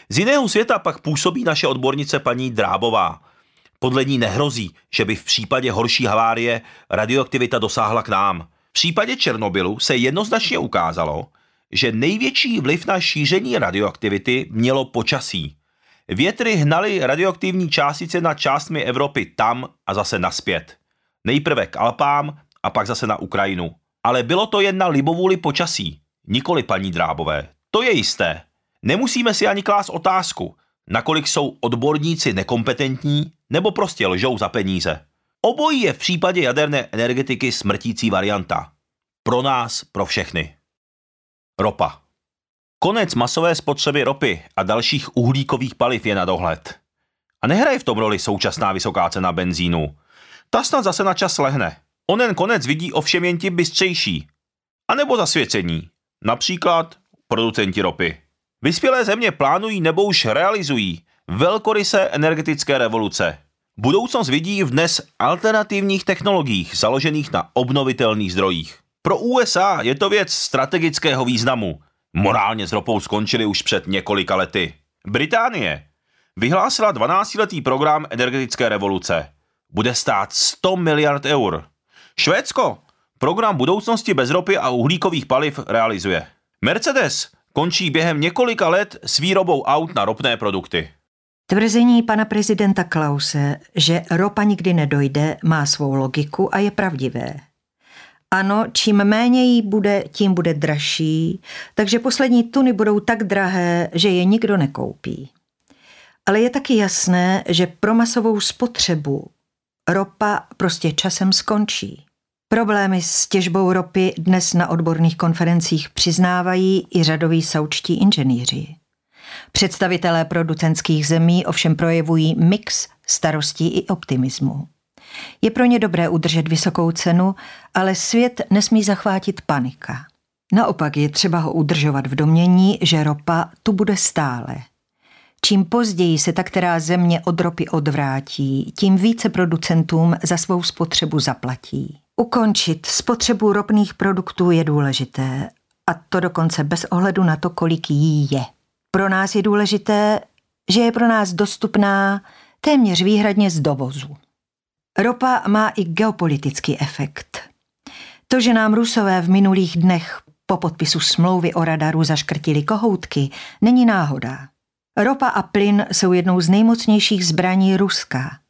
Z jiného světa pak působí naše odbornice paní Drábová. Podle ní nehrozí, že by v případě horší havárie radioaktivita dosáhla k nám. V případě Černobylu se jednoznačně ukázalo, že největší vliv na šíření radioaktivity mělo počasí. Větry hnaly radioaktivní částice nad částmi Evropy tam a zase nazpět. Nejprve k Alpám a pak zase na Ukrajinu. Ale bylo to jen na libovůli počasí, nikoli paní Drábové. To je jisté. Nemusíme si ani klást otázku, nakolik jsou odborníci nekompetentní nebo prostě lžou za peníze. Obojí je v případě jaderné energetiky smrtící varianta. Pro nás, pro všechny. Ropa. Konec masové spotřeby ropy a dalších uhlíkových paliv je na dohled. A nehraje v tom roli současná vysoká cena benzínu. Ta snad zase na čas lehne. Onen konec vidí ovšem jen ti bystřejší. A nebo zasvěcení. Například producenti ropy. Vyspělé země plánují nebo už realizují velkorysé energetické revoluce. Budoucnost vidí v dnes alternativních technologiích založených na obnovitelných zdrojích. Pro USA je to věc strategického významu. Morálně s ropou skončili už před několika lety. Británie vyhlásila 12letý program energetické revoluce. Bude stát 100 miliard eur. Švédsko program budoucnosti bez ropy a uhlíkových paliv realizuje. Mercedes končí během několika let s výrobou aut na ropné produkty. Tvrzení pana prezidenta Klause, že ropa nikdy nedojde, má svou logiku a je pravdivé. Ano, čím méně jí bude, tím bude dražší, takže poslední tuny budou tak drahé, že je nikdo nekoupí. Ale je taky jasné, že pro masovou spotřebu ropa prostě časem skončí. Problémy s těžbou ropy dnes na odborných konferencích přiznávají i řadoví saúdští inženýři. Představitelé producentských zemí ovšem projevují mix starostí i optimismu. Je pro ně dobré udržet vysokou cenu, ale svět nesmí zachvátit panika. Naopak je třeba ho udržovat v domnění, že ropa tu bude stále. Čím později se ta která země od ropy odvrátí, tím více producentům za svou spotřebu zaplatí. Ukončit spotřebu ropných produktů je důležité, a to dokonce bez ohledu na to, kolik jí je. Pro nás je důležité, že je pro nás dostupná téměř výhradně z dovozu. Ropa má i geopolitický efekt. To, že nám Rusové v minulých dnech po podpisu smlouvy o radaru zaškrtili kohoutky, není náhoda. Ropa a plyn jsou jednou z nejmocnějších zbraní Ruska.